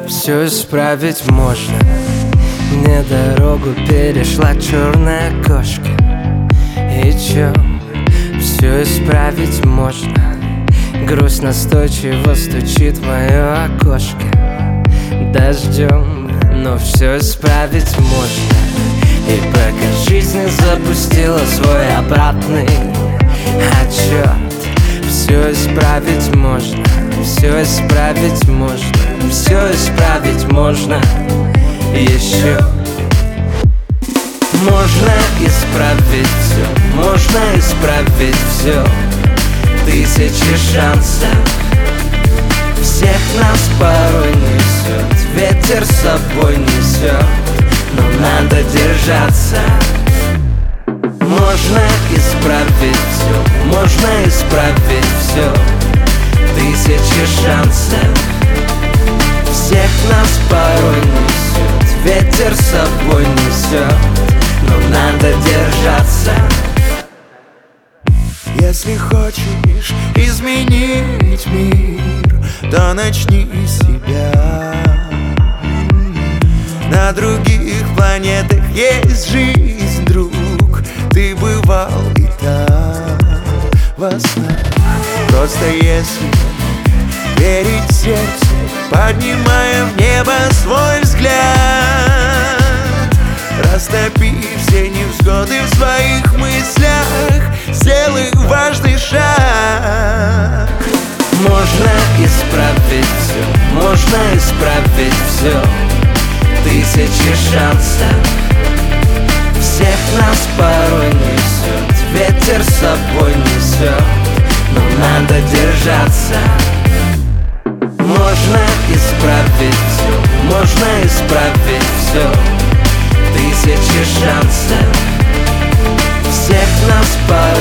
все исправить можно. Мне дорогу перешла черная кошка. И чё, все исправить можно. Грусть настойчиво стучит в мое окошко дождем, но все исправить можно. И пока жизнь не запустила свой обратный отчет, все исправить можно, все исправить можно, все исправить можно еще. Можно исправить все, можно исправить все. Тысячи шансов, всех нас порой несет, ветер с собой несет, но надо держаться. Можно исправить все, можно исправить все. Тысячи шансов, всех нас порой несет, ветер с собой несет, но надо держаться. Если хочешь изменить мир, то начни с себя. На других планетах есть жизнь, друг. Ты бывал и там во снах. Просто если верить сердцу, поднимая в небо свой взгляд, растопи все невзгоды в своих мыслях, сделай важный шаг. Можно исправить все, можно исправить все. Тысячи шансов, всех нас порой несет, ветер с собой несет, но надо держаться. Можно исправить все, можно исправить все. Тысячи шансов, всех нас порой